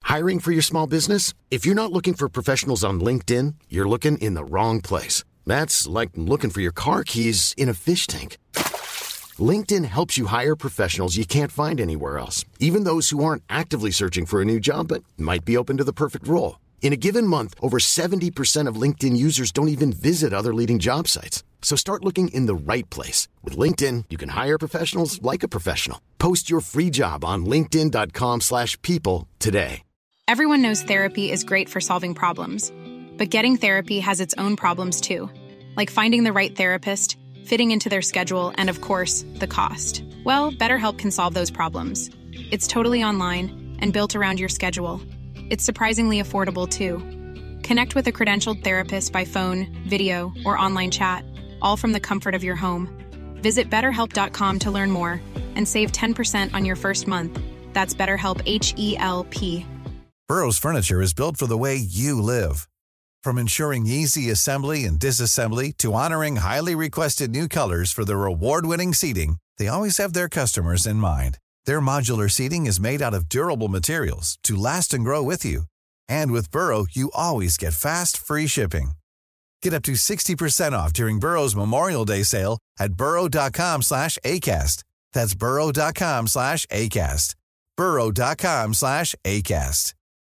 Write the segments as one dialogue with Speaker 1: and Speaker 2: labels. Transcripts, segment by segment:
Speaker 1: Hiring for your small business? If you're not looking for professionals on LinkedIn, you're looking in the wrong place. That's like looking for your car keys in a fish tank. LinkedIn helps you hire professionals you can't find anywhere else, even those who aren't actively searching for a new job but might be open to the perfect role. In a given month, over 70% of LinkedIn users don't even visit other leading job sites. So start looking in the right place. With LinkedIn, you can hire professionals like a professional. Post your free job on linkedin.com/people today.
Speaker 2: Everyone knows therapy is great for solving problems, but getting therapy has its own problems too, like finding the right therapist, fitting into their schedule, and of course, the cost. Well, BetterHelp can solve those problems. It's totally online and built around your schedule. It's surprisingly affordable too. Connect with a credentialed therapist by phone, video, or online chat, all from the comfort of your home. Visit BetterHelp.com to learn more and save 10% on your first month. That's BetterHelp, H-E-L-P.
Speaker 3: Burrow's furniture is built for the way you live. From ensuring easy assembly and disassembly to honoring highly requested new colors for their award-winning seating, they always have their customers in mind. Their modular seating is made out of durable materials to last and grow with you. And with Burrow, you always get fast, free shipping. Get up to 60% off during Burrow's Memorial Day sale at burrow.com/ACAST. That's burrow.com/ACAST. burrow.com/ACAST.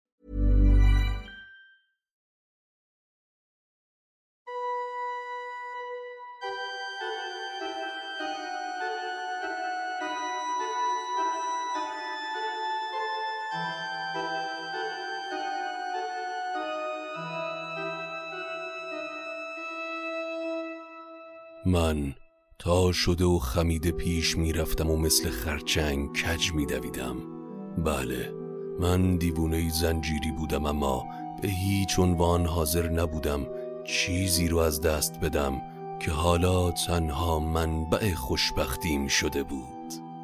Speaker 4: من تا شده و خمیده پیش می رفتم و مثل خرچنگ کج می دویدم. بله، من دیوونه زنجیری بودم، اما به هیچ عنوان حاضر نبودم چیزی رو از دست بدم که حالا تنها منبع خوشبختیم شده بود.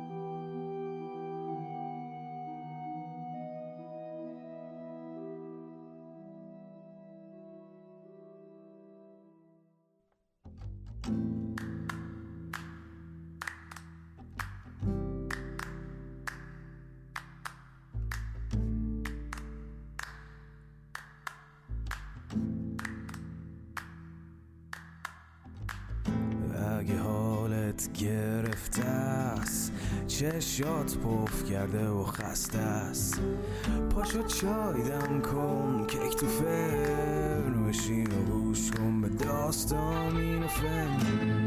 Speaker 5: اگه حالت گرفته است، چشات پف کرده و خسته است، پاشو چای دم کن، کیک تو فرن بشین و گوش کن به داستان این و فن.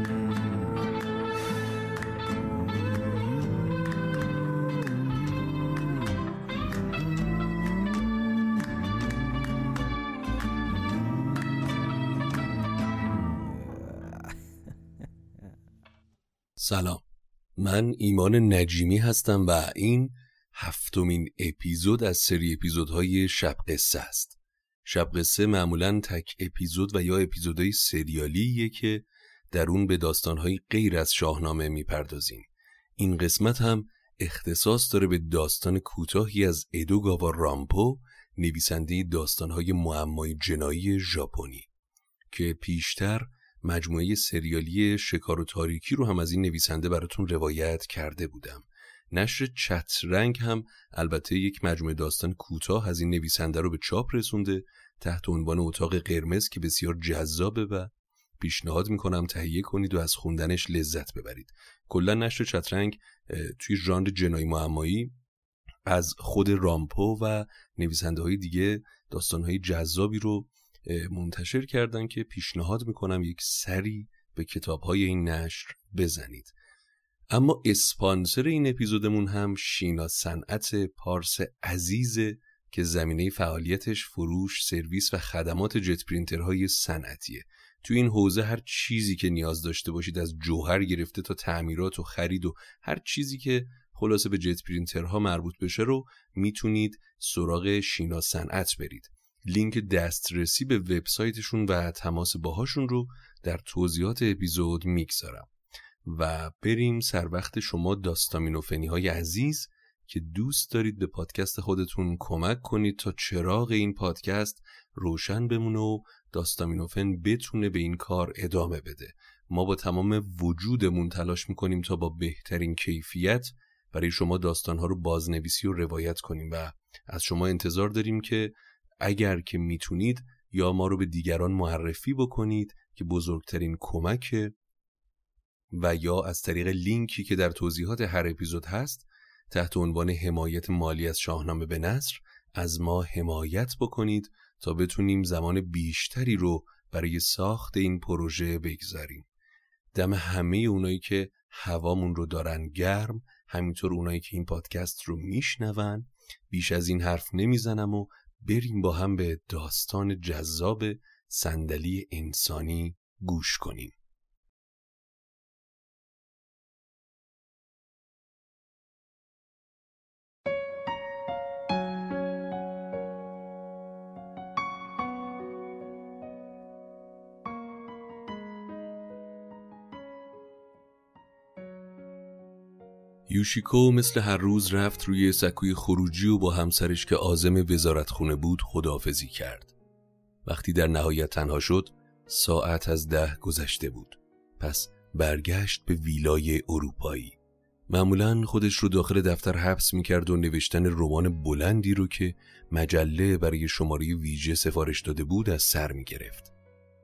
Speaker 4: سلام، من ایمان نجیمی هستم و این 7مین اپیزود از سری اپیزودهای شب قصه است. شب قصه معمولاً تک اپیزود و یا اپیزودهای سریالیه که در اون به داستانهای غیر از شاهنامه میپردازیم. این قسمت هم اختصاص داره به داستان کوتاهی از ادوگاوا رامپو، نویسنده داستانهای معمای جنایی ژاپنی، که پیشتر مجموعه سریالی شکار و تاریکی رو هم از این نویسنده براتون روایت کرده بودم. نشر چترنگ هم البته یک مجموعه داستان کوتاه از این نویسنده رو به چاپ رسونده تحت عنوان اتاق قرمز که بسیار جذابه و پیشنهاد میکنم تهیه کنید و از خوندنش لذت ببرید. کلا نشر چترنگ توی ژانر جنایی معمایی از خود رامپو و نویسنده های دیگه داستانهای جذابی رو منتشر کردن که پیشنهاد میکنم یک سری به کتابهای این نشر بزنید. اما اسپانسر این اپیزودمون هم شینا صنعت پارس عزیزه که زمینه فعالیتش فروش، سرویس و خدمات جت پرینترهای صنعتیه. تو این حوزه هر چیزی که نیاز داشته باشید، از جوهر گرفته تا تعمیرات و خرید و هر چیزی که خلاصه به جت پرینترها مربوط بشه رو میتونید سراغ شینا صنعت برید. لینک دسترسی به وبسایتشون و تماس باهاشون رو در توضیحات اپیزود میگذارم. و بریم سر وقت شما داستامینوفنی های عزیز که دوست دارید به پادکست خودتون کمک کنید تا چراغ این پادکست روشن بمونه و داستامینوفن بتونه به این کار ادامه بده. ما با تمام وجودمون تلاش میکنیم تا با بهترین کیفیت برای شما داستانها رو بازنویسی و روایت کنیم و از شما انتظار داریم که اگر که میتونید یا ما رو به دیگران معرفی بکنید که بزرگترین کمکه، و یا از طریق لینکی که در توضیحات هر اپیزود هست تحت عنوان حمایت مالی از شاهنامه به نثر از ما حمایت بکنید تا بتونیم زمان بیشتری رو برای ساخت این پروژه بگذاریم. دم همه اونایی که هوامون رو دارن گرم، همینطور اونایی که این پادکست رو میشنون. بیش از این حرف نمیزنم و بریم با هم به داستان جذاب صندلی انسانی گوش کنیم. یوشیکو مثل هر روز رفت روی سکوی خروجی و با همسرش که عازم وزارتخونه بود خداحافظی کرد. وقتی در نهایت تنها شد ساعت از 10 گذشته بود. پس برگشت به ویلای اروپایی. معمولاً خودش رو داخل دفتر حبس می‌کرد و نوشتن رمان بلندی رو که مجله برای شماره ویژه سفارش داده بود از سر می‌گرفت.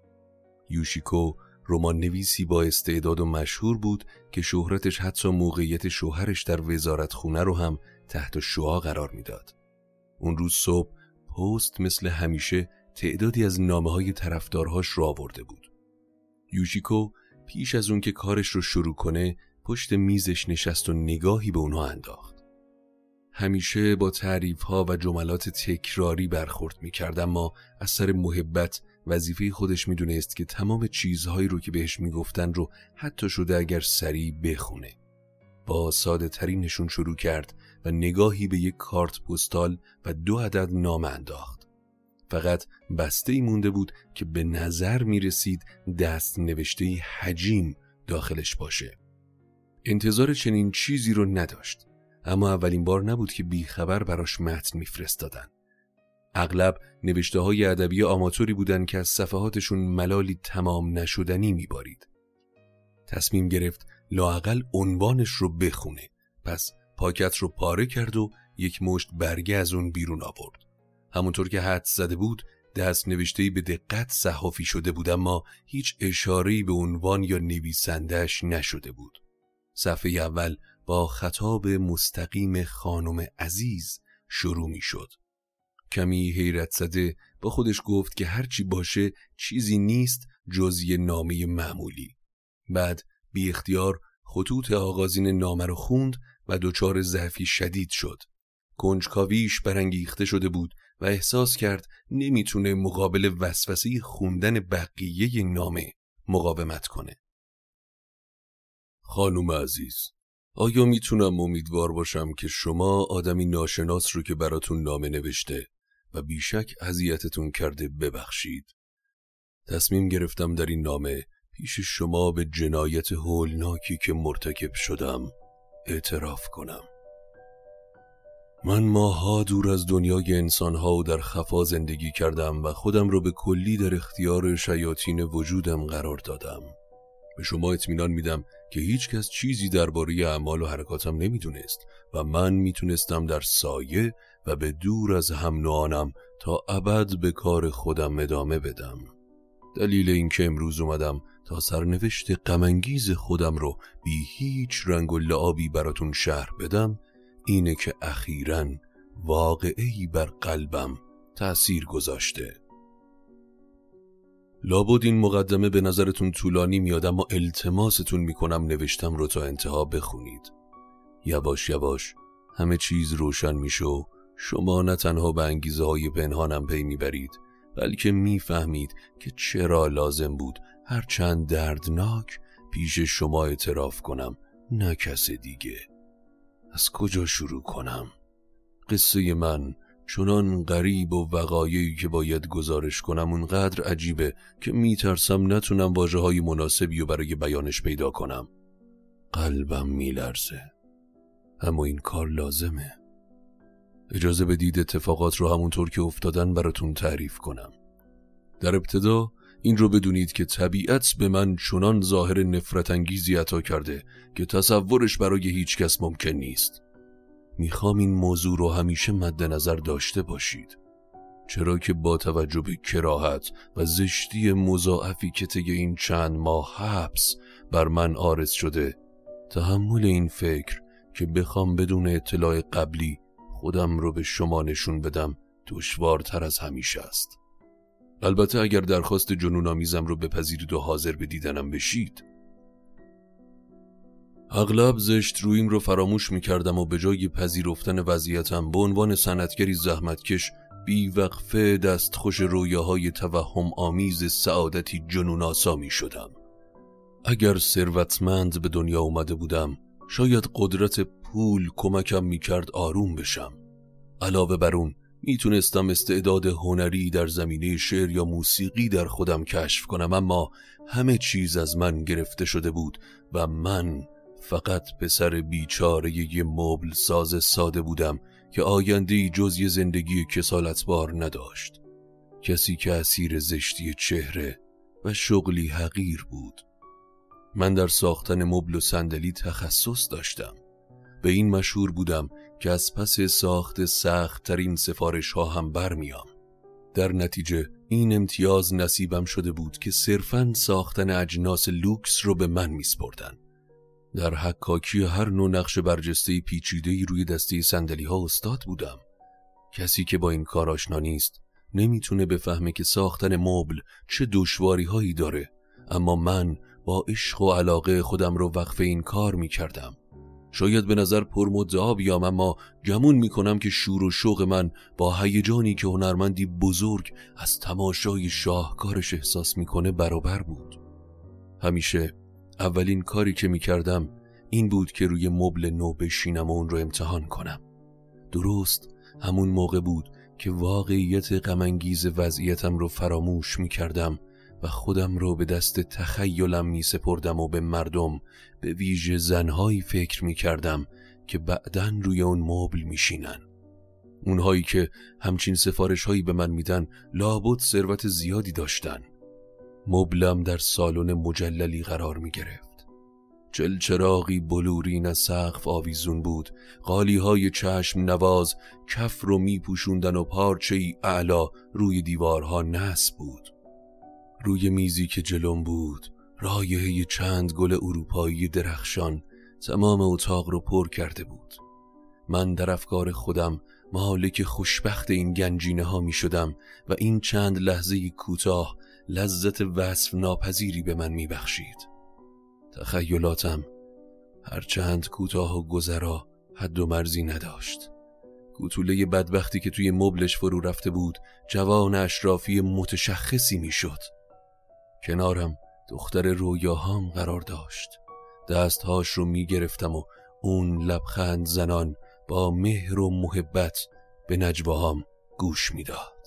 Speaker 4: یوشیکو رمان نویسی با استعداد و مشهور بود که شهرتش حتی موقعیت شوهرش در وزارتخونه رو هم تحت شعاع قرار میداد. اون روز صبح پست مثل همیشه تعدادی از نامه‌های طرفدارهاش رو آورده بود. یوشیکو پیش از اون که کارش رو شروع کنه پشت میزش نشست و نگاهی به اونها انداخت. همیشه با تعریف‌ها و جملات تکراری برخورد می‌کرد، اما از سر محبت وظیفه خودش میدونست که تمام چیزهایی رو که بهش میگفتن رو حتی شده اگر سریع بخونه. با ساده ترینشون شروع کرد و نگاهی به یک کارت پستال و 2 عدد نامه انداخت. فقط بسته‌ای مونده بود که به نظر میرسید دست نوشته حجیم داخلش باشه. انتظار چنین چیزی رو نداشت، اما اولین بار نبود که بیخبر براش متن میفرستادن. اغلب نوشته های ادبی آماتوری بودن که از صفحاتشون ملالی تمام نشدنی میبارید. تصمیم گرفت لااقل عنوانش رو بخونه. پس پاکت رو پاره کرد و یک مشت برگه از اون بیرون آورد. همونطور که حدس زده بود دست نوشته‌ای به دقت صحافی شده بود، اما هیچ اشاره‌ای به عنوان یا نویسنده‌اش نشده بود. صفحه اول با خطاب مستقیم خانم عزیز شروع می شد. کمی حیرت زده با خودش گفت که هرچی باشه چیزی نیست جز یه نامه معمولی. بعد بی اختیار خطوط آغازین نامه رو خوند و دچار ضعفی شدید شد. کنجکاویش برانگیخته شده بود و احساس کرد نمیتونه مقابل وسوسه خوندن بقیه نامه مقاومت کنه. خانم عزیز، آیا میتونم امیدوار باشم که شما آدمی ناشناس رو که براتون نامه نوشته و بیشک اذیتتون کرده ببخشید؟ تصمیم گرفتم در این نامه پیش شما به جنایت هولناکی که مرتکب شدم اعتراف کنم. من ماها دور از دنیای انسانها و در خفا زندگی کردم و خودم رو به کلی در اختیار شیاطین وجودم قرار دادم. به شما اطمینان میدم که هیچ کس چیزی درباره اعمال و حرکاتم نمیدونست و من میتونستم در سایه و به دور از هم نوعانم تا ابد به کار خودم ادامه بدم. دلیل این که امروز اومدم تا سرنوشت غم‌انگیز خودم رو بی هیچ رنگ و لعابی براتون شرح بدم اینه که اخیراً واقعه‌ای بر قلبم تأثیر گذاشته. لابد این مقدمه به نظرتون طولانی میاد، اما التماستون میکنم نوشتم رو تا انتها بخونید. یواش یواش همه چیز روشن میشه و شما نه تنها به انگیزه های پنهانم پی میبرید، بلکه میفهمید که چرا لازم بود هرچند دردناک پیش شما اعتراف کنم، نه کس دیگه. از کجا شروع کنم؟ قصه من چنان غریب و وقایعی که باید گزارش کنم اونقدر عجیبه که میترسم نتونم واژه‌های مناسبی رو برای بیانش پیدا کنم. قلبم میلرزه، اما این کار لازمه. اجازه بدید اتفاقات رو همونطور که افتادن براتون تعریف کنم. در ابتدا این رو بدونید که طبیعت به من چنان ظاهر نفرت انگیزی عطا کرده که تصورش برای هیچ کس ممکن نیست. میخوام این موضوع رو همیشه مد نظر داشته باشید، چرا که با توجه به کراهت و زشتی مضاعفی که طی این چند ماه حبس بر من عارض شده، تحمل این فکر که بخوام بدون اطلاع قبلی خودم رو به شما نشون بدم دشوارتر از همیشه است. البته اگر درخواست جنون‌آمیزم رو بپذیرید و حاضر به دیدنم بشید. اغلب زشت رویم رو فراموش می‌کردم و به جای پذیرفتن وضعیتم به عنوان صنعتگری زحمتکش بی‌وقفه دستخوش رویاهای توهم آمیز سعادتی جنون‌آسا می‌شدم. اگر ثروتمند به دنیا اومده بودم، شاید قدرت پول کمکم می‌کرد آروم بشم. علاوه بر اون میتونستم استعداد هنری در زمینه شعر یا موسیقی در خودم کشف کنم، اما همه چیز از من گرفته شده بود و من فقط پسر بیچاره یه مبل ساز ساده بودم که آینده‌ای جز یه زندگی کسالتبار نداشت. کسی که اسیر زشتی چهره و شغلی حقیر بود. من در ساختن مبل و صندلی تخصص داشتم. به این مشهور بودم که از پس ساخت سخت ترین سفارش ها هم برمیام. در نتیجه این امتیاز نصیبم شده بود که صرفاً ساختن اجناس لوکس رو به من میسپردن. در حکاکی هر نوع نقش برجسته پیچیده‌ای روی دسته صندلی ها استاد بودم. کسی که با این کار آشنا نیست نمیتونه بفهمه که ساختن مبل چه دشواری هایی داره، اما من با عشق و علاقه خودم رو وقف این کار میکردم. شاید به نظر پرمدعا بیام، اما گمون میکنم که شور و شوق من با هیجانی که هنرمندی بزرگ از تماشای شاهکارش احساس میکنه برابر بود. همیشه اولین کاری که میکردم این بود که روی مبل نو بشینم و اون رو امتحان کنم. درست همون موقع بود که واقعیت غم‌انگیز وضعیتم رو فراموش میکردم و خودم رو به دست تخیلم می سپردم و به مردم، به ویژه زنهایی فکر می کردم که بعداً روی اون مبل می شینن. اونهایی که همچین سفارش هایی به من میدن لابد ثروت زیادی داشتن. مبلم در سالن مجللی قرار می گرفت. چلچراغی بلورین از سقف آویزون بود، قالی های چشم نواز کف رو می پوشوندن و پارچه‌ای اعلا روی دیوارها نصب بود. روی میزی که جلوم بود رایحه چند گل اروپایی درخشان تمام اتاق رو پر کرده بود. من در افکار خودم مالک خوشبخت این گنجینه ها می شدم و این چند لحظه کوتاه لذت وصف ناپذیری به من می بخشید. تخیلاتم هرچند کوتاه و گذرا حد و مرزی نداشت. کوتوله بدبختی که توی مبلش فرو رفته بود جوان اشرافی متشخصی می شد. کنارم دختر رویاهام قرار داشت. دستهاش رو می گرفتم و اون لبخند زنان با مهر و محبت به نجواهام گوش می داد.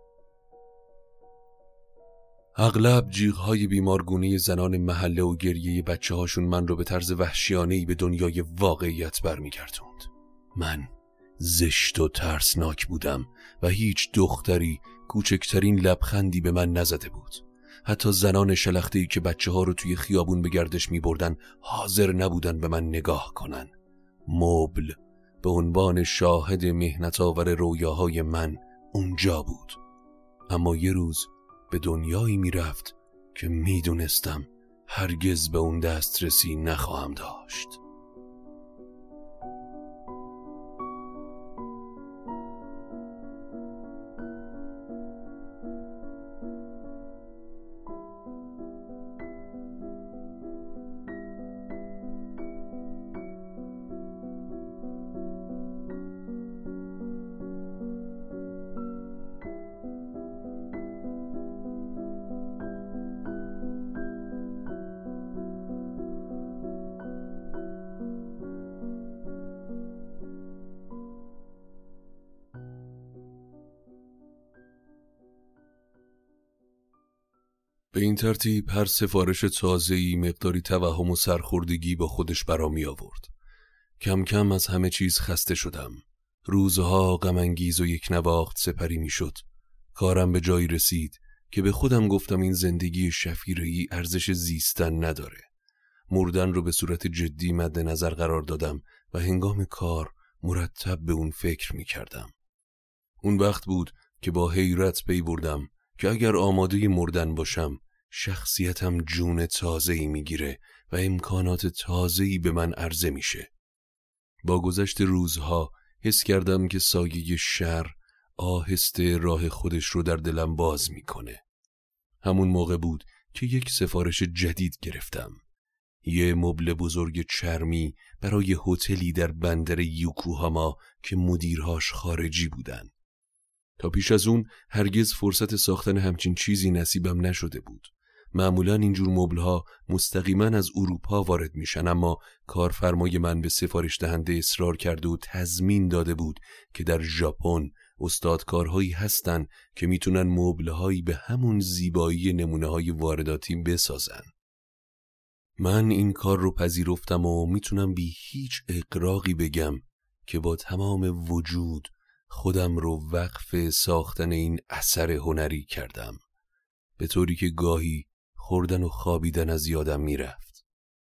Speaker 4: اغلب جیغ‌های بیمارگونه زنان محله و گریه بچه هاشون من رو به طرز وحشیانه‌ای به دنیای واقعیت برمیگردوند. من زشت و ترسناک بودم و هیچ دختری کوچکترین لبخندی به من نزده بود. حتی زنان شلخته‌ای که بچه ها رو توی خیابون به گردش می بردن حاضر نبودن به من نگاه کنن. مبل به عنوان شاهد مهنت آور رویاهای من اونجا بود. اما یه روز به دنیایی می رفت که می دونستم هرگز به اون دسترسی نخواهم داشت. به این ترتیب هر سفارش تازه‌ای مقداری توهم و سرخوردگی با خودش برام می آورد. کم کم از همه چیز خسته شدم. روزها غم‌انگیز و یک نواخت سپری می شد. کارم به جایی رسید که به خودم گفتم این زندگی شفیره‌ای ارزش زیستن نداره. مردن رو به صورت جدی مد نظر قرار دادم و هنگام کار مرتب به اون فکر می کردم. اون وقت بود که با حیرت پی بردم که اگر آماده مردن باشم شخصیتم جون تازه‌ای میگیره و امکانات تازه‌ای به من عرضه میشه. با گذشت روزها حس کردم که سایه شر آهسته راه خودش رو در دلم باز میکنه. همون موقع بود که یک سفارش جدید گرفتم. یه مبل بزرگ چرمی برای هتلی در بندر یوکوهاما که مدیرهاش خارجی بودن. تا پیش از اون هرگز فرصت ساختن همچین چیزی نصیبم نشده بود. معمولاً اینجور مبل‌ها مستقیما از اروپا وارد میشن، اما کارفرمای من به سفارش دهنده اصرار کرده و تضمین داده بود که در ژاپن استادکارهایی هستن که میتونن مبل‌هایی به همون زیبایی نمونه‌های وارداتی بسازن. من این کار رو پذیرفتم و میتونم بی هیچ اغراقی بگم که با تمام وجود خودم رو وقف ساختن این اثر هنری کردم، به طوری که گاهی خوردن و خوابیدن از یادم میرفت.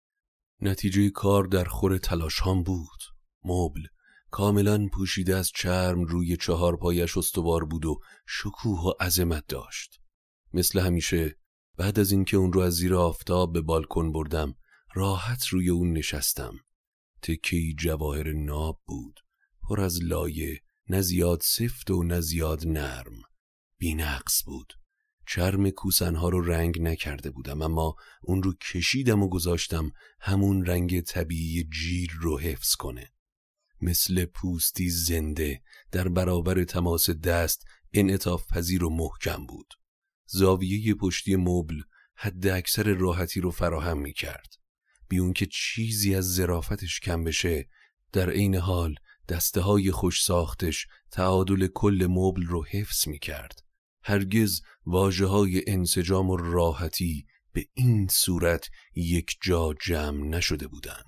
Speaker 4: نتیجه کار در خور تلاشام بود. مبل کاملا پوشیده از چرم روی 4 پایش استوار بود و شکوه و عظمت داشت. مثل همیشه بعد از اینکه اون رو از زیر آفتاب به بالکن بردم، راحت روی اون نشستم. تکه‌ای جواهر ناب بود، پر از لایه، نه زیاد سفت و نه زیاد نرم. بی‌نقص بود. چرم کوسنها رو رنگ نکرده بودم، اما اون رو کشیدم و گذاشتم همون رنگ طبیعی جیر رو حفظ کنه. مثل پوستی زنده در برابر تماس دست انعطاف پذیر و محکم بود. زاویه پشتی مبل حد اکثر راحتی رو فراهم می کرد. بی اون که چیزی از ظرافتش کم بشه، در عین حال دسته های خوش ساختش تعادل کل مبل رو حفظ می کرد. هرگز واژه های انسجام و راحتی به این صورت یک جا جمع نشده بودن.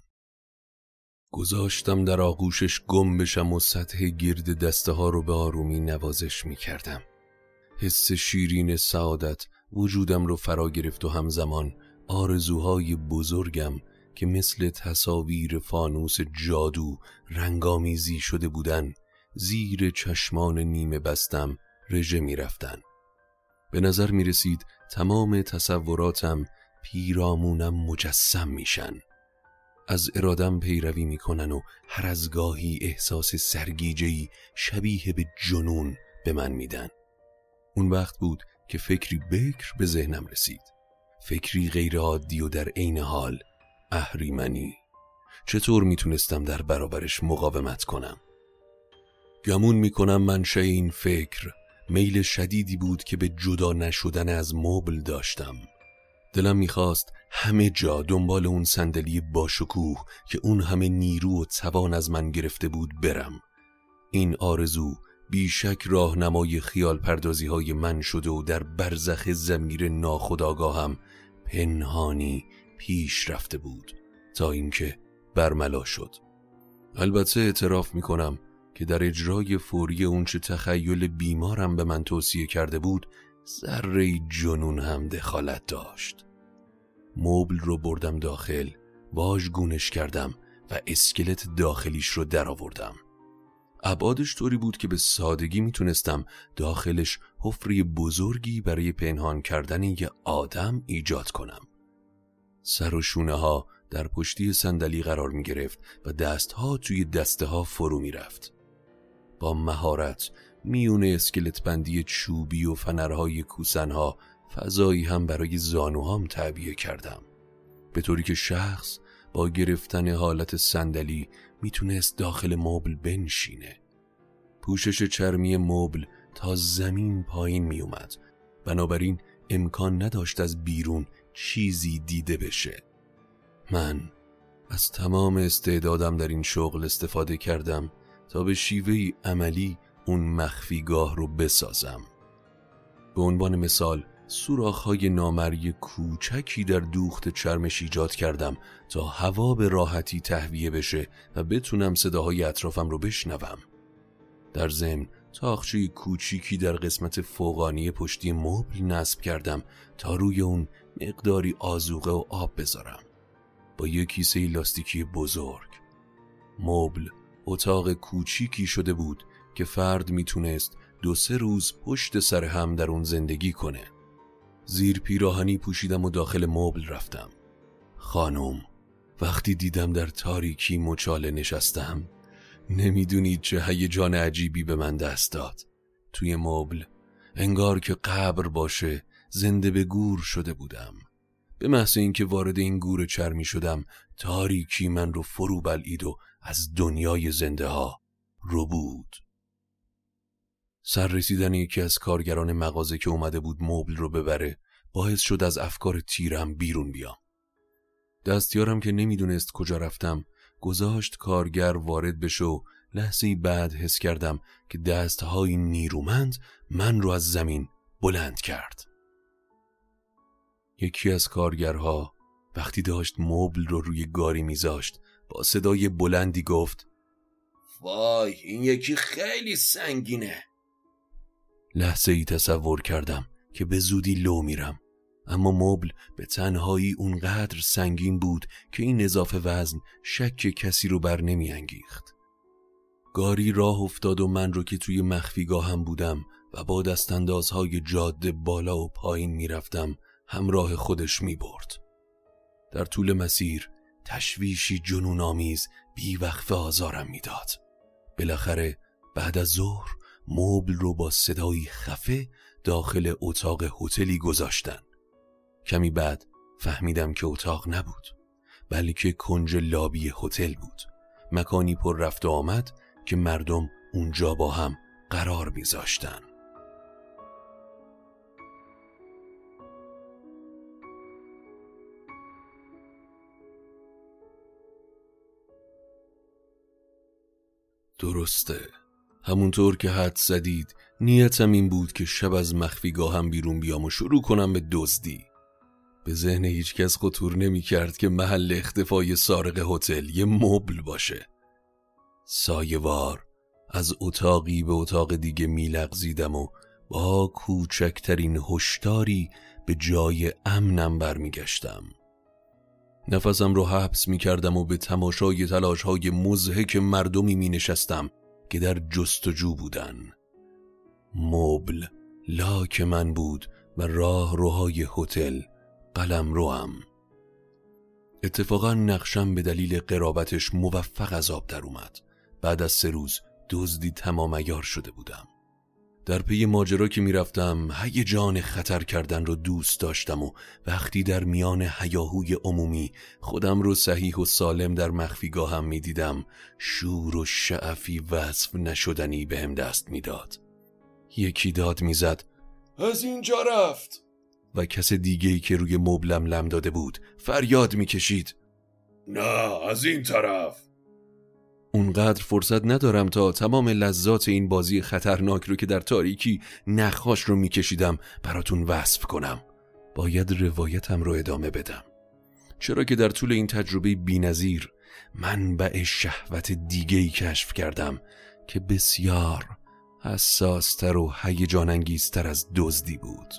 Speaker 4: گذاشتم در آغوشش گم بشم و سطح گرد دسته ها رو به آرومی نوازش می کردم. حس شیرین سعادت وجودم رو فرا گرفت و همزمان آرزوهای بزرگم که مثل تصاویر فانوس جادو رنگامیزی شده بودن زیر چشمان نیمه بستم رژه می رفتن. به نظر می رسید تمام تصوراتم پیرامونم مجسم میشن. از ارادم پیروی میکنن و هر از گاهی احساس سرگیجه‌ای شبیه به جنون به من میدن. اون وقت بود که فکری بکر به ذهنم رسید. فکری غیر عادی و در عین حال اهریمنی. چطور میتونستم در برابرش مقاومت کنم؟ گمون میکنم منشأ این فکر میل شدیدی بود که به جدا نشدن از مبل داشتم. دلم میخواست همه جا دنبال اون صندلی باشکوه که اون همه نیرو و توان از من گرفته بود برم. این آرزو بیشک راهنمای خیال پردازی های من شده و در برزخ ضمیر ناخودآگاهم پنهانی پیش رفته بود تا اینکه برملا شد. البته اعتراف میکنم که در اجرای فوری اونچه تخیل بیمارم به من توصیه کرده بود ذره جنون هم دخالت داشت. مبل رو بردم داخل، واژگونش کردم و اسکلت داخلیش رو در آوردم. ابعادش طوری بود که به سادگی میتونستم داخلش حفره بزرگی برای پنهان کردن یه آدم ایجاد کنم. سر و شونه ها در پشتی صندلی قرار می گرفت و دست ها توی دسته ها فرو می رفت. با مهارت میون اسکلت بندی چوبی و فنرهای کوسنها فضایی هم برای زانوهام تعبیه کردم، به طوری که شخص با گرفتن حالت صندلی میتونست داخل مبل بنشینه. پوشش چرمی مبل تا زمین پایین میومد، بنابراین امکان نداشت از بیرون چیزی دیده بشه. من از تمام استعدادم در این شغل استفاده کردم تا به شیوهی عملی اون مخفیگاه رو بسازم. به عنوان مثال سوراخ‌های نامرئی کوچکی در دوخت چرمش ایجاد کردم تا هوا به راحتی تهویه بشه و بتونم صداهای اطرافم رو بشنوم. در ضمن تاقچه کوچیکی در قسمت فوقانی پشتی مبل نصب کردم تا روی اون مقداری آذوقه و آب بذارم با یک کیسه لاستیکی بزرگ. مبل اتاق کوچیکی شده بود که فرد میتونست 2-3 روز پشت سر هم در اون زندگی کنه. زیر پیراهنی پوشیدم و داخل مبل رفتم. خانم، وقتی دیدم در تاریکی مچاله نشستم، نمیدونید چه هیجان عجیبی به من دست داد. توی مبل انگار که قبر باشه زنده به گور شده بودم. به محض اینکه وارد این گور چرمی شدم، تاریکی من رو فرو بلعید و از دنیای زنده ها رو بود. سر رسیدن یکی از کارگران مغازه که اومده بود مبل رو ببره باعث شد از افکار تیرم بیرون بیام. دستیارم که نمیدونست کجا رفتم گذاشت کارگر وارد بشه و لحظه‌ای بعد حس کردم که دستهای نیرومند من رو از زمین بلند کرد. یکی از کارگرها وقتی داشت مبل رو روی گاری میذاشت با صدای بلندی گفت: وای، این یکی خیلی سنگینه. لحظه‌ای تصور کردم که به زودی لو میرم، اما مبل به تنهایی اونقدر سنگین بود که این اضافه وزن شک کسی رو بر نمی انگیخت. گاری راه افتاد و من رو که توی مخفیگاهم بودم و با دستاندازهای جاده بالا و پایین میرفتم همراه خودش میبرد. در طول مسیر تشویشی جنون آمیز بیوقفه آزارم میداد. بالاخره بعد از ظهر مبل رو با صدایی خفه داخل اتاق هتلی گذاشتن. کمی بعد فهمیدم که اتاق نبود، بلکه کنج لابی هتل بود، مکانی پر رفت و آمد که مردم اونجا با هم قرار میذاشتن. درسته، همونطور که حد زدید نیتم این بود که شب از مخفیگاهم بیرون بیام و شروع کنم به دزدی. به ذهن هیچ کس خطور نمی کرد که محل اختفای سارق هتل یه مبل باشه. سایه‌وار از اتاقی به اتاق دیگه میلغزیدم و با کوچکترین هشداری به جای امنم برمیگشتم. نفسم رو حبس میکردم و به تماشای تلاش‌های مضحک مردمی مینشستم که در جستجو بودن. مبل لاک من بود و راه روهای هتل قلم روام. اتفاقا نقشم به دلیل قرابتش موفق از آب در اومد. بعد از 3 روز دزدی تمام عیار شده بودم. در پی ماجرا که میرفتم هیجان خطر کردن رو دوست داشتم و وقتی در میان هیاهوی عمومی خودم رو صحیح و سالم در مخفیگاهم میدیدم، شور و شعفی وصف نشدنی بهم دست میداد. یکی داد میزد: از اینجا رفت، و کس دیگه‌ای که روی مبلم لم داده بود فریاد میکشید: نه، از این طرف. اونقدر فرصت ندارم تا تمام لذات این بازی خطرناک رو که در تاریکی نخاش رو میکشیدم براتون وصف کنم. باید روایتم رو ادامه بدم، چرا که در طول این تجربه بی‌نظیر منبع شهوت دیگه‌ای کشف کردم که بسیار حساستر و هیجان انگیزتر از دزدی بود.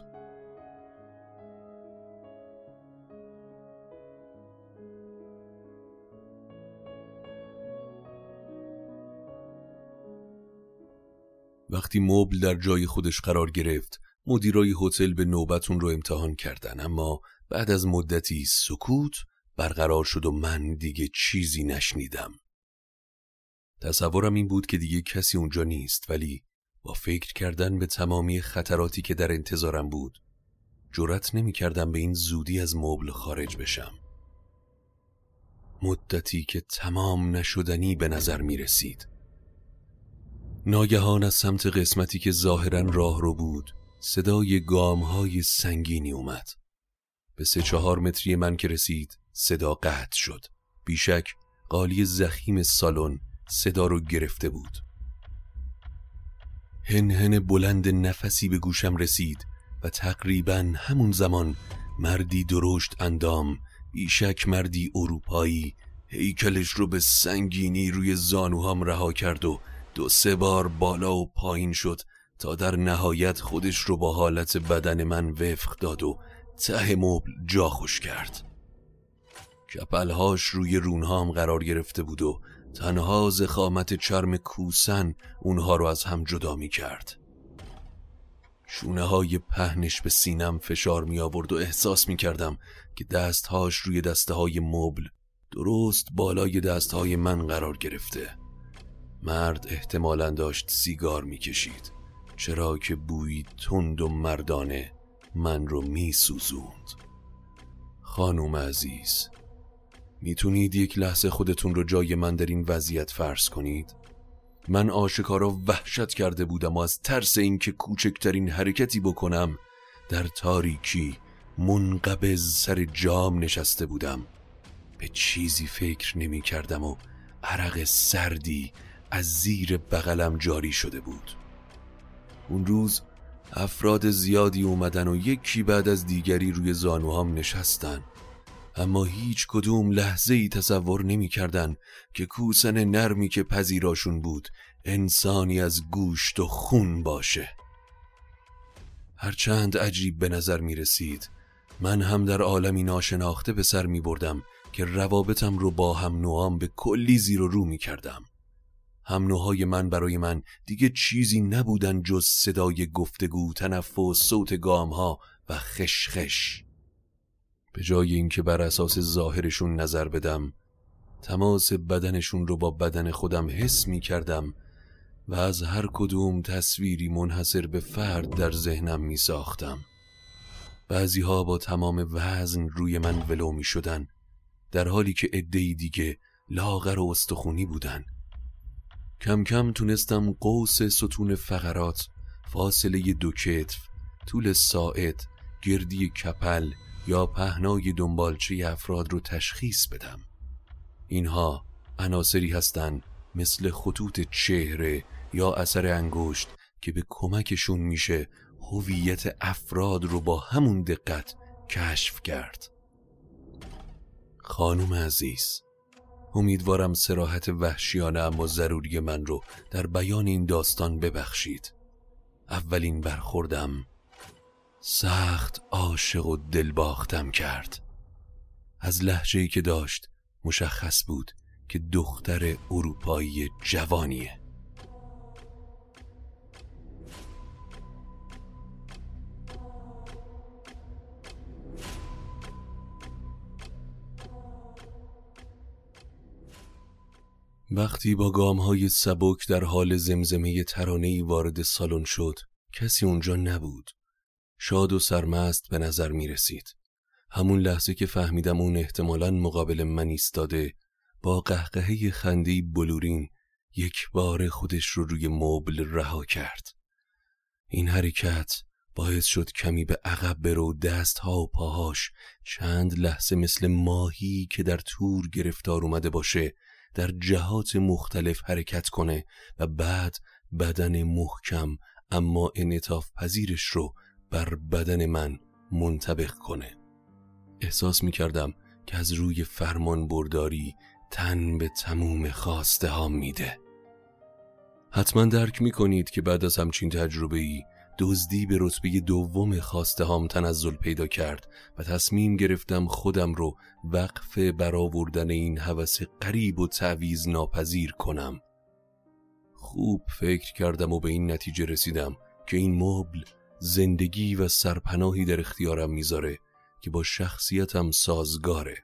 Speaker 4: وقتی مبل در جای خودش قرار گرفت، مدیرای هتل به نوبتون رو امتحان کردن، اما بعد از مدتی سکوت برقرار شد و من دیگه چیزی نشنیدم. تصورم این بود که دیگه کسی اونجا نیست، ولی با فکر کردن به تمامی خطراتی که در انتظارم بود جرأت نمی کردم به این زودی از مبل خارج بشم. مدتی که تمام نشدنی به نظر می رسید. ناگهان از سمت قسمتی که ظاهراً راه رو بود صدای گام‌های سنگینی اومد. به 3-4 متری من که رسید صدا قطع شد. بیشک قالی ضخیم سالن صدا رو گرفته بود. هنهن بلند نفسی به گوشم رسید و تقریباً همون زمان مردی درشت اندام، بیشک مردی اروپایی، هیکلش رو به سنگینی روی زانوهام رها کرد و 2-3 بار بالا و پایین شد تا در نهایت خودش رو با حالت بدن من وفق داد و ته مبل جا خوش کرد. کپلهاش روی رونهام قرار گرفته بود و تنها ضخامت چرم کوسن اونها رو از هم جدا می کرد. شونه های پهنش به سینم فشار می آورد و احساس می کردم که دستهاش روی دسته های مبل درست بالای دستهای من قرار گرفته. مرد احتمالاً داشت سیگار می کشید، چرا که بویی تند و مردانه من رو می سوزوند. خانم عزیز، میتونید یک لحظه خودتون رو جای من در این وضعیت فرض کنید؟ من آشکارا وحشت کرده بودم و از ترس اینکه کوچکترین حرکتی بکنم در تاریکی منقبض سر جام نشسته بودم. به چیزی فکر نمی کردم و عرق سردی از زیر بغلم جاری شده بود. اون روز افراد زیادی اومدن و یکی بعد از دیگری روی زانوهام نشستن، اما هیچ کدوم لحظه ای تصور نمی کردن که کوسن نرمی که پذیراشون بود انسانی از گوشت و خون باشه. هرچند عجیب به نظر می رسید، من هم در عالمی ناشناخته به سر می بردم که روابطم رو با هم نوعام به کلی زیر و رو می کردم. هم نوعای من برای من دیگه چیزی نبودن جز صدای گفتگو، تنفس، صوت گامها و خشخش. به جای اینکه بر اساس ظاهرشون نظر بدم، تماس بدنشون رو با بدن خودم حس می کردم و از هر کدوم تصویری منحصر به فرد در ذهنم می ساختم. بعضی ها با تمام وزن روی من ولو می شدن، در حالی که عده‌ای دیگه لاغر و استخونی بودن. کم کم تونستم قوس ستون فقرات، فاصله 2 کتف، طول ساعد، گردی کپل یا پهنای دنبالچه افراد رو تشخیص بدم. اینها عناصری هستن مثل خطوط چهره یا اثر انگشت که به کمکشون میشه هویت افراد رو با همون دقت کشف کرد. خانم عزیز، امیدوارم صراحت وحشیانه اما ضروری من رو در بیان این داستان ببخشید. اولین برخوردم سخت عاشق و دلباختم کرد. از لهجه‌ای که داشت مشخص بود که دختر اروپایی جوانیه. وقتی با گام‌های سبک در حال زمزمه ترانه‌ای وارد سالن شد، کسی اونجا نبود. شاد و سرمست به نظر می رسید. همون لحظه که فهمیدم اون احتمالاً مقابل من ایستاده، با قهقهه خنده‌ای بلورین یک بار خودش رو روی مبل رها کرد. این حرکت باعث شد کمی به عقب بره و دستها و پاهاش چند لحظه مثل ماهی که در تور گرفتار اومده باشه در جهات مختلف حرکت کنه و بعد بدن محکم اما انعطاف پذیرش رو بر بدن من منطبق کنه. احساس می کردم که از روی فرمان برداری تن به تموم خواسته ها میده. حتما درک می کنید که بعد از همچین تجربه‌ای دزدی به رتبه 2 خواسته هام تنزل پیدا کرد و تصمیم گرفتم خودم رو وقف برآوردن این هوس غریب و تعویض ناپذیر کنم. خوب فکر کردم و به این نتیجه رسیدم که این مبل زندگی و سرپناهی در اختیارم میذاره که با شخصیتم سازگاره.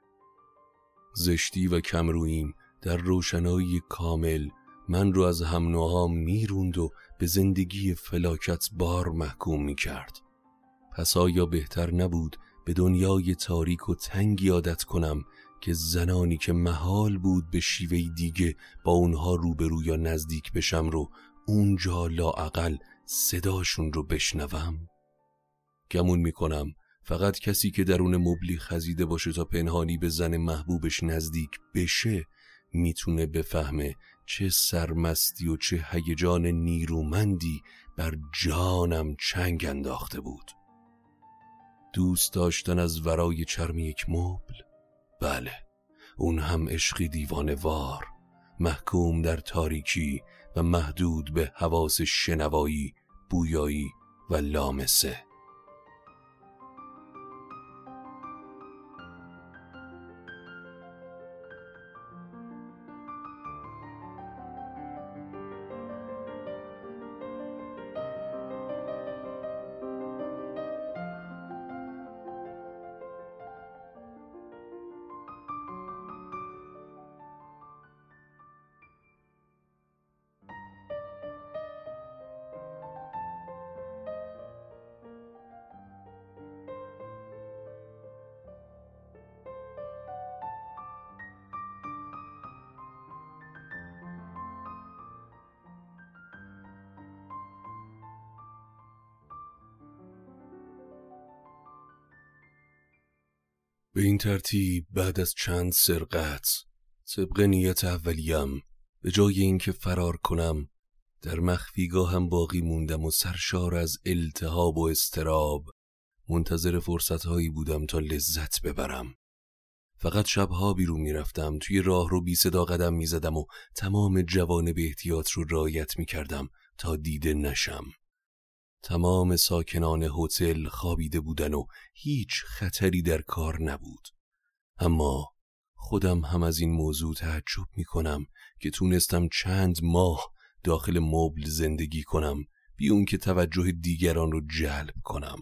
Speaker 4: زشتی و کمروییم در روشنایی کامل من رو از هم نوعام میروند و به زندگی فلاکت بار محکوم میکرد. پس آیا بهتر نبود به دنیای تاریک و تنگی عادت کنم که زنانی که محال بود به شیوهی دیگه با اونها روبرو یا نزدیک بشم رو اونجا لااقل صداشون رو بشنوم؟ گمون میکنم فقط کسی که درون مبلی خزیده باشه تا پنهانی به زن محبوبش نزدیک بشه میتونه بفهمه چه سرمستی و چه هیجان نیرومندی بر جانم چنگ انداخته بود. دوست داشتن از ورای چرم یک مبل؟ بله، اون هم عشقی دیوانه وار، محکوم در تاریکی و محدود به حواس شنوایی، بویایی و لامسه. به این ترتیب بعد از چند سرقت، طبق نیت اولیم، به جای اینکه فرار کنم، در مخفیگاهم باقی موندم و سرشار از التهاب و اضطراب منتظر فرصتهایی بودم تا لذت ببرم. فقط شبها بیرون میرفتم، توی راه رو بی صدا قدم میزدم و تمام جوانب احتیاط رو رعایت میکردم تا دیده نشم. تمام ساکنان هتل خوابیده بودن و هیچ خطری در کار نبود. اما خودم هم از این موضوع تعجب میکنم که تونستم چند ماه داخل مبل زندگی کنم بی اون که توجه دیگران رو جلب کنم.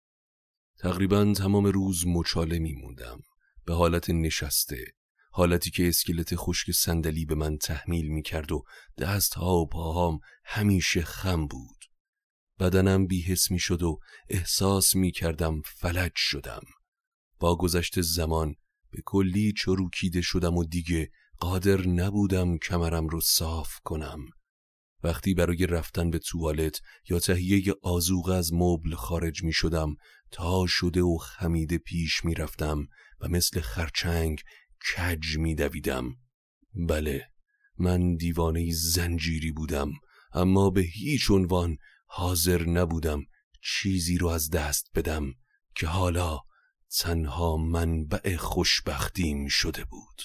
Speaker 4: تقریبا تمام روز مچاله میموندم، به حالت نشسته، حالتی که اسکلت خشک صندلی به من تحمیل میکرد و دستها و پاهام همیشه خم بود. بدنم بی‌حس میشد و احساس میکردم فلج شدم. با گذشت زمان به کلی چروکیده شدم و دیگه قادر نبودم کمرم رو صاف کنم. وقتی برای رفتن به توالت یا تهیه آذوقه از مبل خارج می شدم، تا شده و خمیده پیش می رفتم و مثل خرچنگ کج می دویدم. بله، من دیوانه زنجیری بودم، اما به هیچ عنوان حاضر نبودم چیزی رو از دست بدم که حالا تنها منبع خوشبختیم شده بود.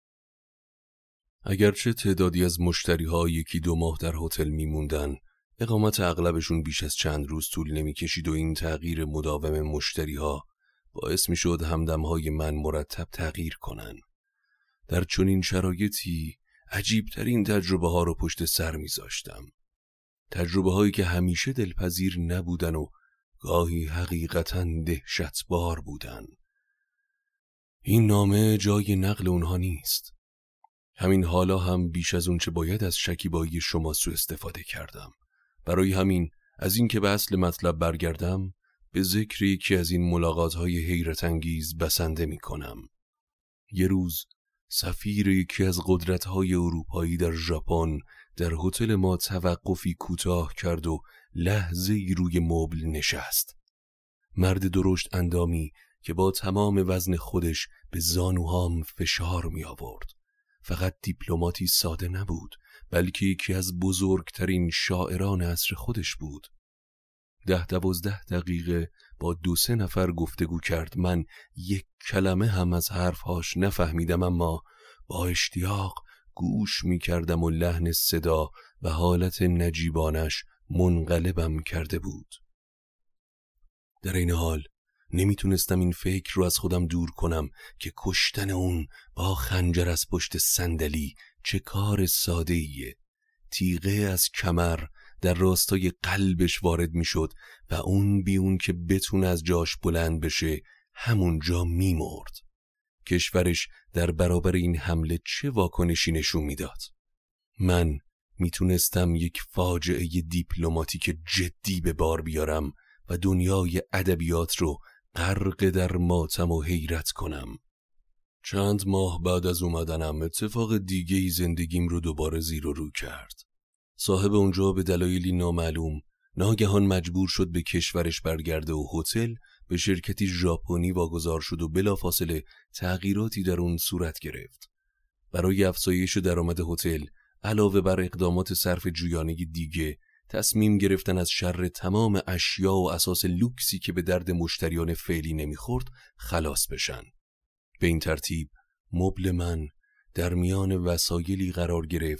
Speaker 4: اگرچه تعدادی از مشتری‌ها 1-2 ماه در هتل می‌موندن، اقامت اغلبشون بیش از چند روز طول نمی‌کشید و این تغییر مداوم مشتری‌ها باعث می‌شد همدم‌های من مرتب تغییر کنن. در چنین شرایطی عجیب‌ترین تجربه‌ها رو پشت سر می‌ذاشتم. تجربه‌هایی که همیشه دلپذیر نبودن و گاهی حقیقتاً دهشتبار بودن. این نامه جای نقل اونها نیست. همین حالا هم بیش از اون چه باید از شکیبایی شما سوء استفاده کردم. برای همین از این که به اصل مطلب برگردم، به ذکر یکی از این ملاقات‌های حیرت انگیز بسنده می‌کنم. یه روز سفیر یکی از قدرت‌های اروپایی در ژاپن در هتل ما توقفی کوتاه کرد و لحظه‌ای روی مبل نشست. مرد درشت اندامی که با تمام وزن خودش به زانوهام فشار می آورد. فقط دیپلماتی ساده نبود، بلکه یکی از بزرگترین شاعران عصر خودش بود. 10-12 دقیقه با 2-3 نفر گفتگو کرد. من یک کلمه هم از حرفهاش نفهمیدم، اما با اشتیاق گوش می کردم و لحن صدا و حالت نجیبانش منقلبم کرده بود. در این حال نمیتونستم این فکر رو از خودم دور کنم که کشتن اون با خنجر از پشت صندلی چه کار ساده ایه. تیغه از کمر در راستای قلبش وارد میشد و اون بی اون که بتونه از جاش بلند بشه همونجا میمرد. کشورش در برابر این حمله چه واکنشی نشون میداد؟ من میتونستم یک فاجعه دیپلماتیک جدی به بار بیارم و دنیای ادبیات رو غرق در ماتم و حیرت کنم. چند ماه بعد از اومدنم اتفاق دیگه‌ای زندگیم رو دوباره زیر و رو کرد. صاحب اونجا به دلایلی نامعلوم ناگهان مجبور شد به کشورش برگرده و هتل به شرکتی ژاپنی واگذار شد و بلافاصله تغییراتی در اون صورت گرفت. برای افزایش درآمد هتل علاوه بر اقدامات صرف جویانه دیگه، تصمیم گرفتن از شر تمام اشیا و اساس لوکسی که به درد مشتریان فعلی نمیخورد خلاص بشن. به این ترتیب مبل من در میان وسایلی قرار گرفت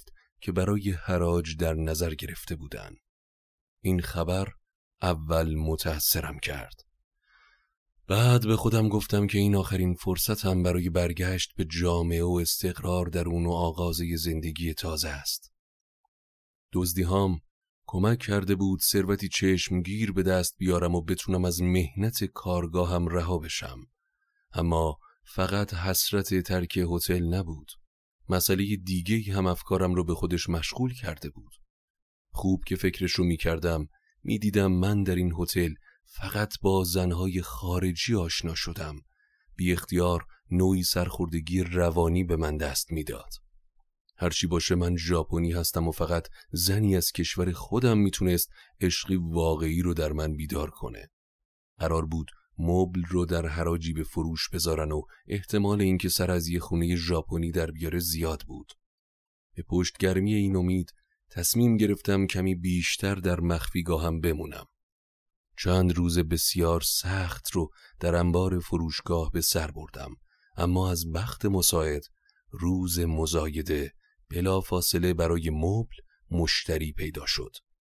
Speaker 4: که برای حراج در نظر گرفته بودند. این خبر اول متأثرم کرد. بعد به خودم گفتم که این آخرین فرصتم برای برگشت به جامعه و استقرار در اون و آغاز زندگی تازه است. دزدی‌هام کمک کرده بود ثروتی چشمگیر به دست بیارم و بتونم از مهنت کارگاهم رها بشم. اما فقط حسرت ترک هتل نبود. مسئله دیگه‌ای هم افکارم رو به خودش مشغول کرده بود. خوب که فکرش رو می‌کردم می‌دیدم من در این هتل فقط با زنهای خارجی آشنا شدم. بی اختیار نوعی سرخوردگی روانی به من دست میداد. هرچی باشه من ژاپنی هستم و فقط زنی از کشور خودم میتونست عشقی واقعی رو در من بیدار کنه. قرار بود مبل رو در حراجی به فروش بذارن و احتمال اینکه سر از یه خونه ژاپنی در بیاره زیاد بود. به پشتگرمی این امید تصمیم گرفتم کمی بیشتر در مخفیگاهم بمونم. چند روز بسیار سخت رو در انبار فروشگاه به سر بردم، اما از بخت مساعد روز مزایده بلا فاصله برای مبل مشتری پیدا شد.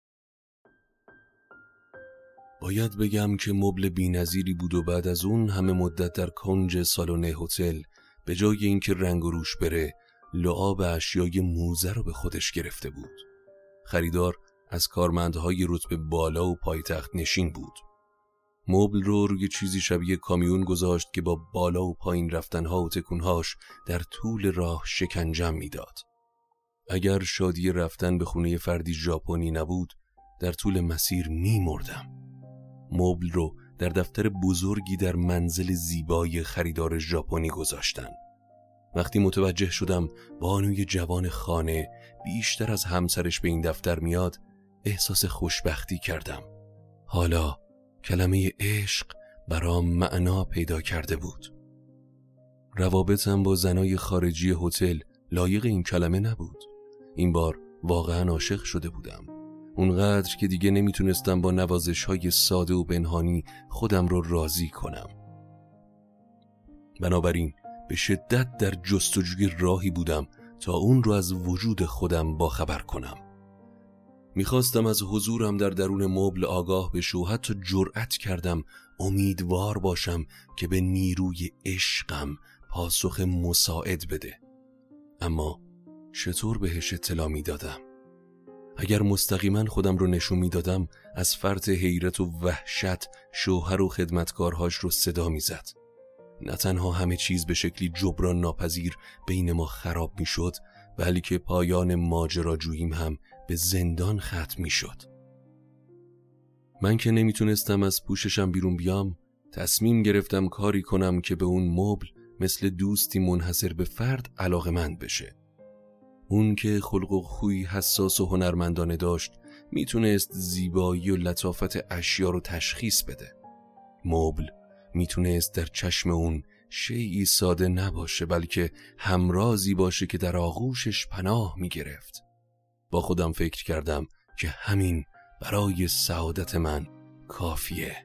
Speaker 4: باید بگم که مبل بی‌نظیری بود و بعد از اون همه مدت در کنج سالن هتل به جای اینکه رنگ و روش بره لعاب اشیای موزه رو به خودش گرفته بود. خریدار از کارمندهای رتبه بالا و پایتخت نشین بود. مبل رو روی چیزی شبیه کامیون گذاشت که با بالا و پایین رفتنها و تکونهاش در طول راه شکنجم میداد. اگر شادی رفتن به خونه فردی ژاپنی نبود در طول مسیر میمردم. مبل رو در دفتر بزرگی در منزل زیبای خریدار ژاپنی گذاشتن. وقتی متوجه شدم بانوی جوان خانه بیشتر از همسرش به این دفتر میاد احساس خوشبختی کردم. حالا کلمه عشق برام معنا پیدا کرده بود. روابطم با زنای خارجی هتل لایق این کلمه نبود. این بار واقعا عاشق شده بودم. اونقدر که دیگه نمیتونستم با نوازش‌های ساده و پنهانی خودم رو راضی کنم. بنابراین به شدت در جستجوی راهی بودم تا اون رو از وجود خودم باخبر کنم. میخواستم از حضورم در درون مبل آگاه بشه و حتی جرأت کردم امیدوار باشم که به نیروی عشقم پاسخ مساعد بده. اما چطور بهش اطلاع میدادم؟ اگر مستقیما خودم رو نشون میدادم از فرط حیرت و وحشت شوهر و خدمتکارهاش رو صدا میزد. نه تنها همه چیز به شکلی جبران ناپذیر بین ما خراب میشد، بلکه پایان ماجراجوییم هم به زندان ختم میشد. من که نمیتونستم از پوششم بیرون بیام، تصمیم گرفتم کاری کنم که به اون مبل مثل دوستی منحصر به فرد علاقه‌مند بشه. اون که خلق و خوی حساس و هنرمندانه داشت، میتونست زیبایی و لطافت اشیا رو تشخیص بده. مبل میتونست در چشم اون شیئی ساده نباشه، بلکه همرازی باشه که در آغوشش پناه میگرفت. با خودم فکر کردم که همین برای سعادت من کافیه.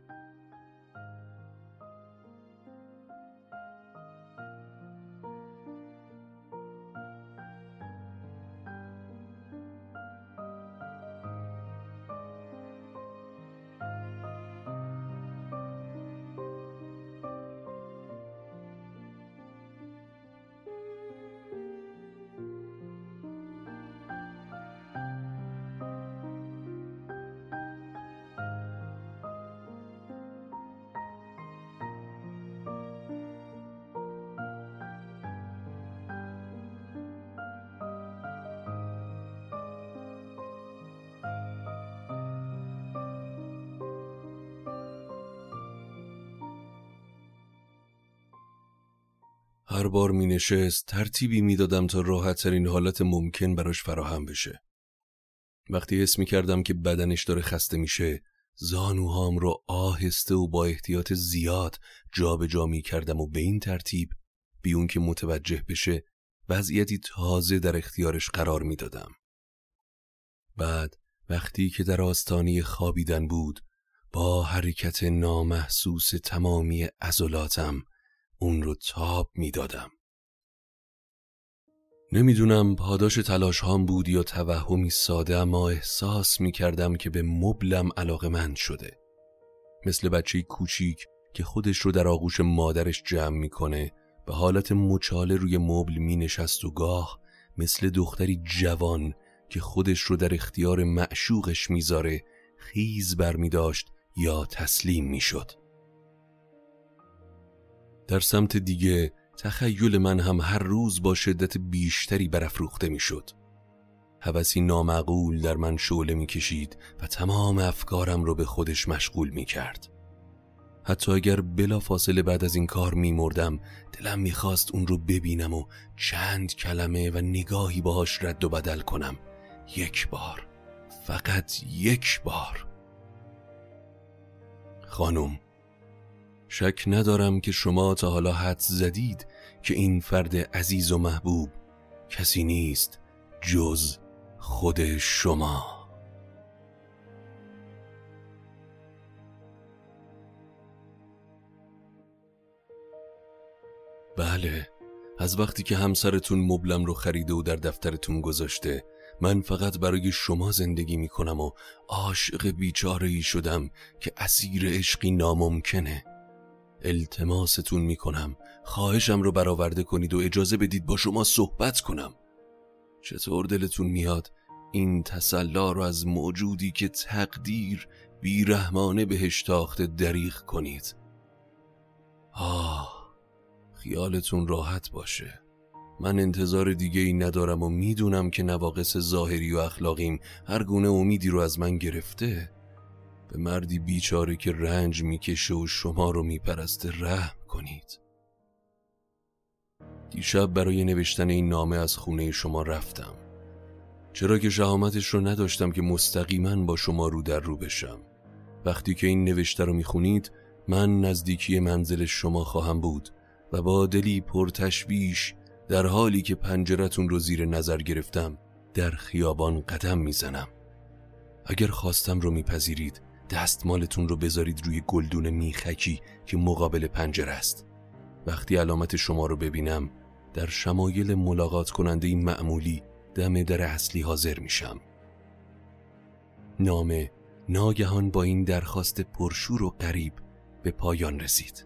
Speaker 4: هر بار می نشست ترتیبی می دادم تا راحت ترین حالت ممکن براش فراهم بشه. وقتی حس می کردم که بدنش داره خسته میشه، زانوهام رو آهسته و با احتیاط زیاد جا به جا می کردم و به این ترتیب بی اون که متوجه بشه وضعیتی تازه در اختیارش قرار می دادم. بعد وقتی که در آستانه خوابیدن بود، با حرکت نامحسوس تمامی عضلاتم اون رو تاب می دادم. نمیدونم پاداش تلاش هام بود یا توهمی ساده، اما احساس میکردم که به مبلم علاقه‌مند شده. مثل بچه‌ی کوچیک که خودش رو در آغوش مادرش جمع میکنه، به حالت مچاله روی مبل مینشست و گاه مثل دختری جوان که خودش رو در اختیار معشوقش میذاره خیز برمیداشت یا تسلیم میشد. در سمت دیگه تخیل من هم هر روز با شدت بیشتری برافروخته میشد. هوسی نامعقول در من شعله میکشید و تمام افکارم رو به خودش مشغول میکرد. حتی اگر بلافاصله بعد از این کار میمردم، دلم میخواست اون رو ببینم و چند کلمه و نگاهی باهاش رد و بدل کنم. یک بار، فقط یک بار. خانم، شک ندارم که شما تا حالا حدس زدید که این فرد عزیز و محبوب کسی نیست جز خود شما. بله، از وقتی که همسرتون مبلم رو خریده و در دفترتون گذاشته، من فقط برای شما زندگی میکنم و عاشق بیچاره‌ای شدم که اسیر عشقی ناممکنه. التماستون میکنم خواهشم رو برآورده کنید و اجازه بدید با شما صحبت کنم. چطور دلتون میاد این تسلا رو از موجودی که تقدیر بیرحمانه بهش تاخته دریغ کنید؟ خیالتون راحت باشه. من انتظار دیگه ای ندارم و میدونم که نواقص ظاهری و اخلاقیم هر گونه امیدی رو از من گرفته. به مردی بیچاره که رنج میکشه و شما رو میپرسته رحم کنید. دیشب برای نوشتن این نامه از خونه شما رفتم، چرا که شهامتش رو نداشتم که مستقیما با شما رو در رو بشم. وقتی که این نوشته رو میخونید، من نزدیکی منزل شما خواهم بود و با دلی پرتشویش در حالی که پنجرتون رو زیر نظر گرفتم در خیابان قدم میزنم. اگر خواستم رو میپذیرید، دستمالتون رو بذارید روی گلدون میخکی که مقابل پنجره است. وقتی علامت شما رو ببینم، در شمایل ملاقات کننده معمولی دم در اصلی حاضر میشم. نامه ناگهان با این درخواست پرشور و غریب به پایان رسید.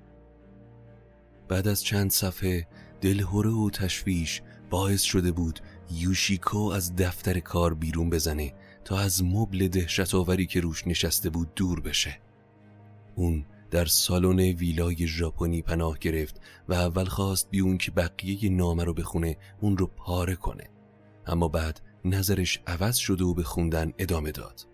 Speaker 4: بعد از چند صفحه دلهره و تشویش باعث شده بود یوشیکو از دفتر کار بیرون بزنه تا از مبل دهشت‌آوری که روش نشسته بود دور بشه. اون در سالن ویلای ژاپنی پناه گرفت و اول خواست بیون که بقیه نامه رو بخونه اون رو پاره کنه، اما بعد نظرش عوض شده و به خوندن ادامه داد.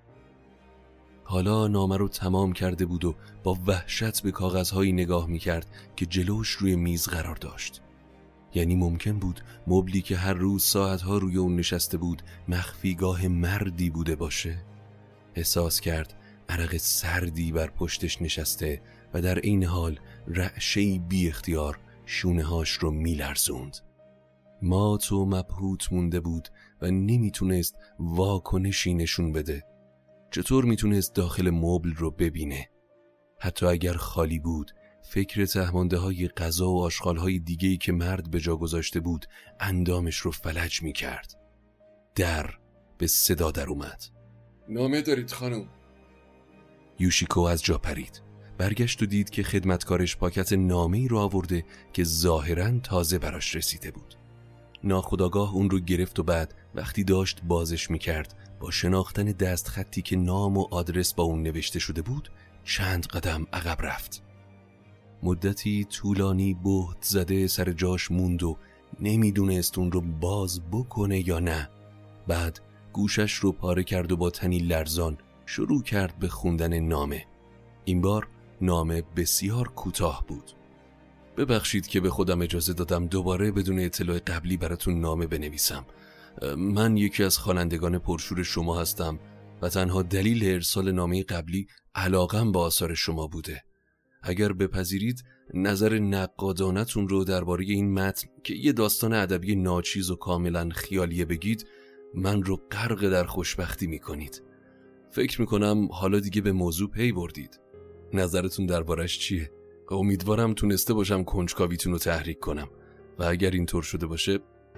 Speaker 4: حالا نامه رو تمام کرده بود و با وحشت به کاغذهایی نگاه میکرد که جلوش روی میز قرار داشت. یعنی ممکن بود مبلی که هر روز ساعتها روی اون نشسته بود مخفیگاه مردی بوده باشه. احساس کرد عرق سردی بر پشتش نشسته و در این حال رعشه‌ای بی اختیار شونه‌هاش رو میلرزوند. مات و مبهوت مونده بود و نمیتونست واکنشی نشون بده. چطور میتونست داخل مبل رو ببینه؟ حتی اگر خالی بود، فکر تهمانده های غذا و آشغال های دیگه‌ای که مرد به جا گذاشته بود اندامش رو فلج میکرد. در به صدا در اومد.
Speaker 6: نامه دارید خانم؟
Speaker 4: یوشیکو از جا پرید. برگشت و دید که خدمتکارش پاکت نامه‌ای رو آورده که ظاهراً تازه براش رسیده بود. ناخودآگاه اون رو گرفت و بعد وقتی داشت بازش میکرد، با شناختن دست خطی که نام و آدرس با اون نوشته شده بود چند قدم عقب رفت. مدتی طولانی بهت زده سر جاش موند و نمیدونست اون رو باز بکنه یا نه. بعد گوشش رو پاره کرد و با تنی لرزان شروع کرد به خوندن نامه. این بار نامه بسیار کوتاه بود. ببخشید که به خودم اجازه دادم دوباره بدون اطلاع قبلی براتون نامه بنویسم. من یکی از خوانندگان پرشور شما هستم و تنها دلیل ارسال نامه قبلی علاقم با آثار شما بوده. اگر بپذیرید نظر نقادانتون رو درباره این متن که یه داستان ادبی ناچیز و کاملا خیالیه بگید، من رو غرق در خوشبختی میکنید. فکر میکنم حالا دیگه به موضوع پی بردید. نظرتون دربارش چیه؟ امیدوارم تونسته باشم کنجکاویتون رو تحریک کنم و اگر اینطور شده باشه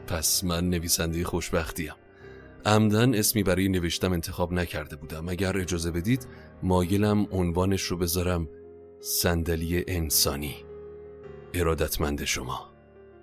Speaker 4: پس من نویسنده خوشبختیم. عمدن اسمی برای نوشتم انتخاب نکرده بودم. اگر اجازه بدید مایلم عنوانش رو بذارم صندلی انسانی. ارادتمند شما.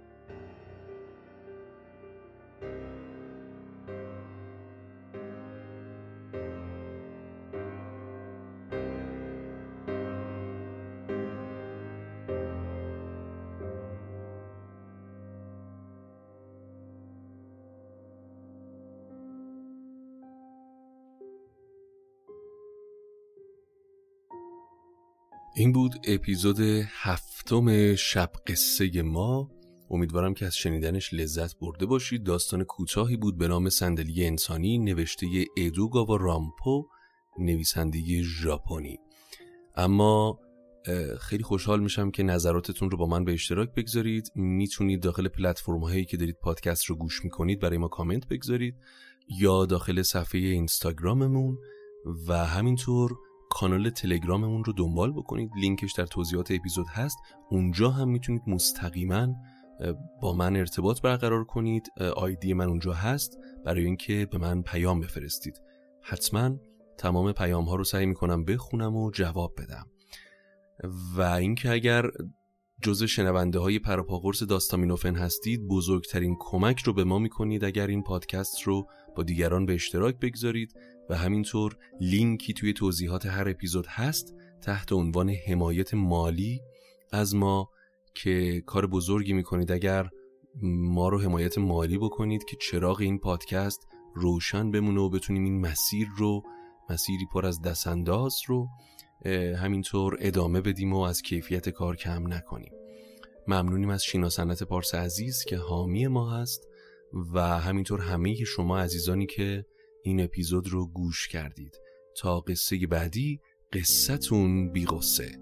Speaker 4: این بود اپیزود 7 شب قصه ما. امیدوارم که از شنیدنش لذت برده باشید. داستان کوتاهی بود به نام صندلی انسانی، نوشته ایدوگاوا رامپو، نویسنده ژاپنی. اما خیلی خوشحال میشم که نظراتتون رو با من به اشتراک بگذارید. میتونید داخل پلتفرم هایی که دارید پادکست رو گوش میکنید برای ما کامنت بگذارید، یا داخل صفحه اینستاگراممون و همینطور کانال تلگراممون رو دنبال بکنید. لینکش در توضیحات اپیزود هست. اونجا هم میتونید مستقیما با من ارتباط برقرار کنید. آیدی من اونجا هست برای اینکه به من پیام بفرستید. حتما تمام پیام ها رو سعی میکنم بخونم و جواب بدم. و اینکه اگر جزء شنونده های پروپاقرص داستامینوفن هستید، بزرگترین کمک رو به ما میکنید اگر این پادکست رو با دیگران به اشتراک بگذارید و همینطور لینکی توی توضیحات هر اپیزود هست تحت عنوان حمایت مالی از ما که کار بزرگی میکنید اگر ما رو حمایت مالی بکنید که چراغ این پادکست روشن بمونه و بتونیم این مسیری پر از دستانداز رو همینطور ادامه بدیم و از کیفیت کار کم نکنیم. ممنونیم از شینا صنعت پارس عزیز که حامی ما هست و همینطور همه شما عزیزانی که این اپیزود رو گوش کردید. تا قصه بعدی، قصتون بی قصه.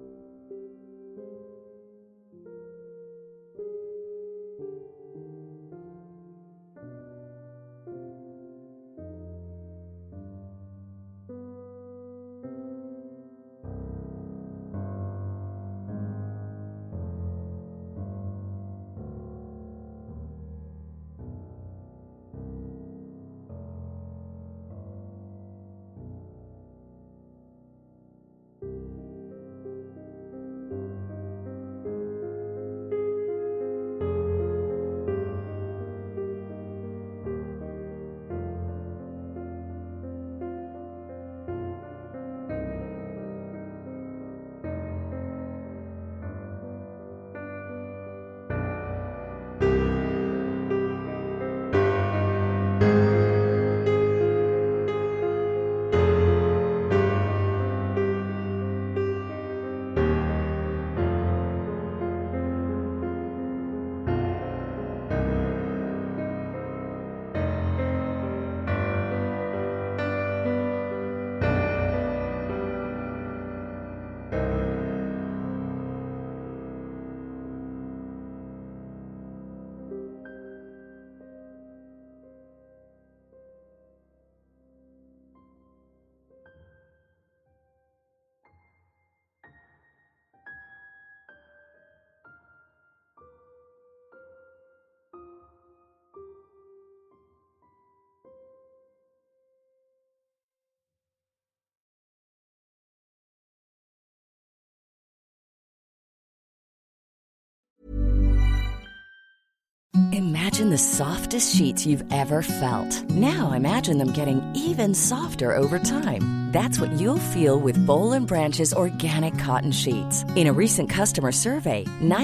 Speaker 7: Imagine the softest sheets you've ever felt. Now imagine them getting even softer over time. That's what you'll feel with Boll & Branch's organic cotton sheets. In a recent customer survey,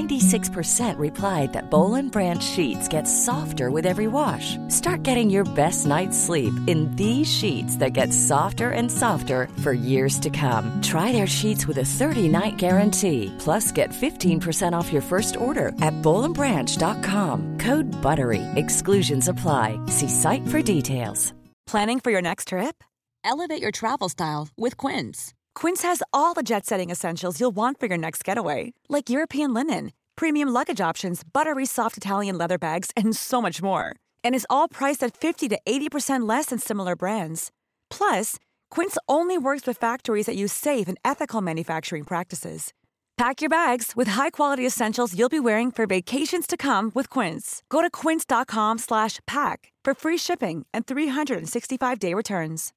Speaker 7: 96% replied that Boll & Branch sheets get softer with every wash. Start getting your best night's sleep in these sheets that get softer and softer for years to come. Try their sheets with a 30-night guarantee. Plus, get 15% off your first order at bollandbranch.com. Code BUTTERY. Exclusions apply. See site for details.
Speaker 8: Planning for your next trip? Elevate your travel style with Quince. Quince has all the jet-setting essentials you'll want for your next getaway, like European linen, premium luggage options, buttery soft Italian leather bags, and so much more. And is all priced at 50 to 80% less than similar brands. Plus, Quince only works with factories that use safe and ethical manufacturing practices. Pack your bags with high-quality essentials you'll be wearing for vacations to come with Quince. Go to quince.com/pack for free shipping and 365-day returns.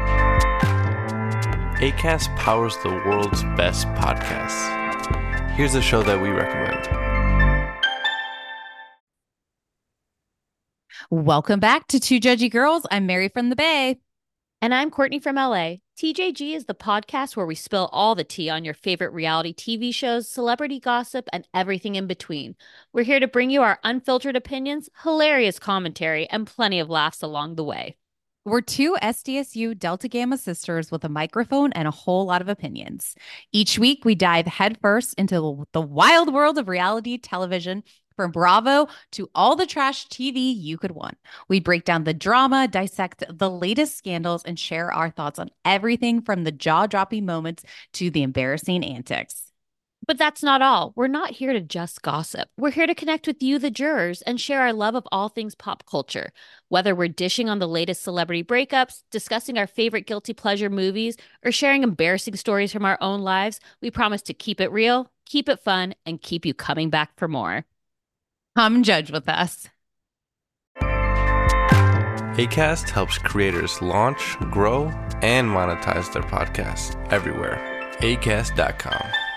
Speaker 9: Acast powers the world's best podcasts. Here's a show that we recommend.
Speaker 10: Welcome back to Two Judgy Girls. I'm Mary from the Bay.
Speaker 11: And I'm Courtney from LA. TJG is the podcast where we spill all the tea on your favorite reality TV shows, celebrity gossip, and everything in between. We're here to bring you our unfiltered opinions, hilarious commentary, and plenty of laughs along the way.
Speaker 10: We're two SDSU Delta Gamma sisters with a microphone and a whole lot of opinions. Each week, we dive headfirst into the wild world of reality television, from Bravo to all the trash TV you could want. We break down the drama, dissect the latest scandals, and share our thoughts on everything from the jaw-dropping moments to the embarrassing antics.
Speaker 11: But that's not all. We're not here to just gossip. We're here to connect with you, the jurors, and share our love of all things pop culture. Whether we're dishing on the latest celebrity breakups, discussing our favorite guilty pleasure movies, or sharing embarrassing stories from our own lives, we promise to keep it real, keep it fun, and keep you coming back for more.
Speaker 10: Come judge with us.
Speaker 9: Acast helps creators launch, grow, and monetize their podcasts everywhere. Acast.com.